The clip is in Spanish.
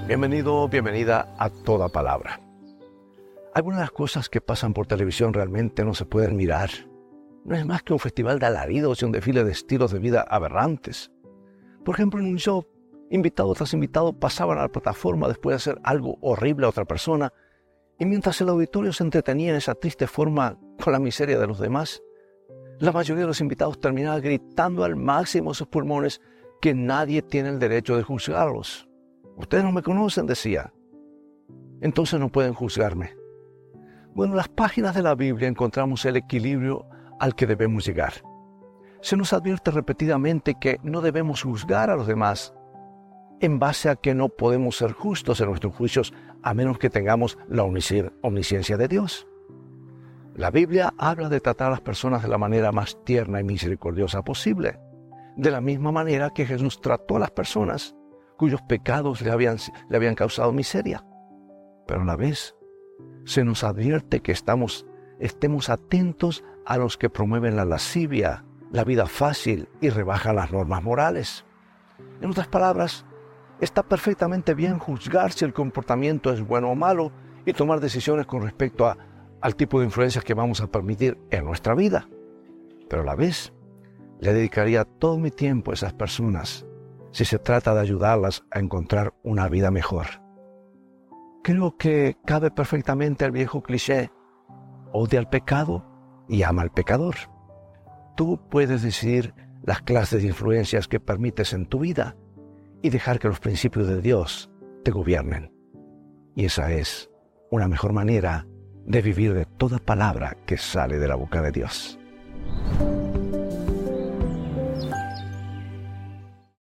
Bienvenido, bienvenida a Toda Palabra. Algunas de las cosas que pasan por televisión realmente no se pueden mirar. No es más que un festival de alaridos y un desfile de estilos de vida aberrantes. Por ejemplo, en un show, invitado tras invitado pasaban a la plataforma después de hacer algo horrible a otra persona, y mientras el auditorio se entretenía en esa triste forma con la miseria de los demás, la mayoría de los invitados terminaba gritando al máximo sus pulmones que nadie tiene el derecho de juzgarlos. Ustedes no me conocen, decía. Entonces no pueden juzgarme. Bueno, en las páginas de la Biblia encontramos el equilibrio al que debemos llegar. Se nos advierte repetidamente que no debemos juzgar a los demás en base a que no podemos ser justos en nuestros juicios a menos que tengamos la omnisciencia de Dios. La Biblia habla de tratar a las personas de la manera más tierna y misericordiosa posible, de la misma manera que Jesús trató a las personas cuyos pecados le habían causado miseria. Pero a la vez se nos advierte que estemos atentos a los que promueven la lascivia, la vida fácil y rebajan las normas morales. En otras palabras, está perfectamente bien juzgar si el comportamiento es bueno o malo y tomar decisiones con respecto al tipo de influencias que vamos a permitir en nuestra vida. Pero a la vez, le dedicaría todo mi tiempo a esas personas si se trata de ayudarlas a encontrar una vida mejor. Creo que cabe perfectamente el viejo cliché: odia al pecado y ama al pecador. Tú puedes decidir las clases de influencias que permites en tu vida y dejar que los principios de Dios te gobiernen. Y esa es una mejor manera de vivir de toda palabra que sale de la boca de Dios.